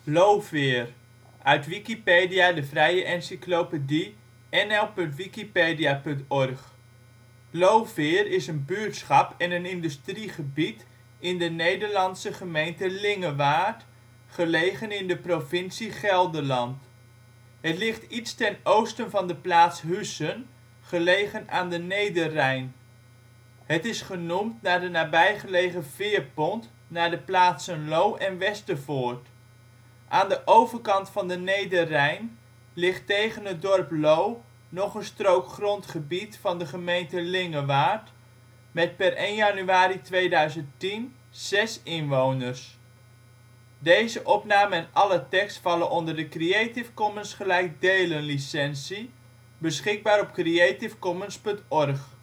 Looveer, uit Wikipedia, de vrije encyclopedie. nl.wikipedia.org. Looveer is een buurtschap en een industriegebied in de Nederlandse gemeente Lingewaard, gelegen in de provincie Gelderland. Het ligt iets ten oosten van de plaats Huissen, gelegen aan de Nederrijn. Het is genoemd naar de nabijgelegen veerpont naar de plaatsen Loo en Westervoort. Aan de overkant van de Nederrijn ligt tegen het dorp Loo nog een strook grondgebied van de gemeente Lingewaard, met per 1 januari 2010 6 inwoners. Plaatsen in de gemeente Lingewaard Dorpen: Loo · Westervoort · Lingewaard · Huissen · Loorn · Valenberg · Vogelzang · Worsum Gelderland: Steden en dorpen in Gelderland Nederland: Provincies · Gemeenten 51° 58 ' NB, 5° 38 ' OL Algemeen Inwoners (2005) 14.000 Beschikbaar op creativecommons.org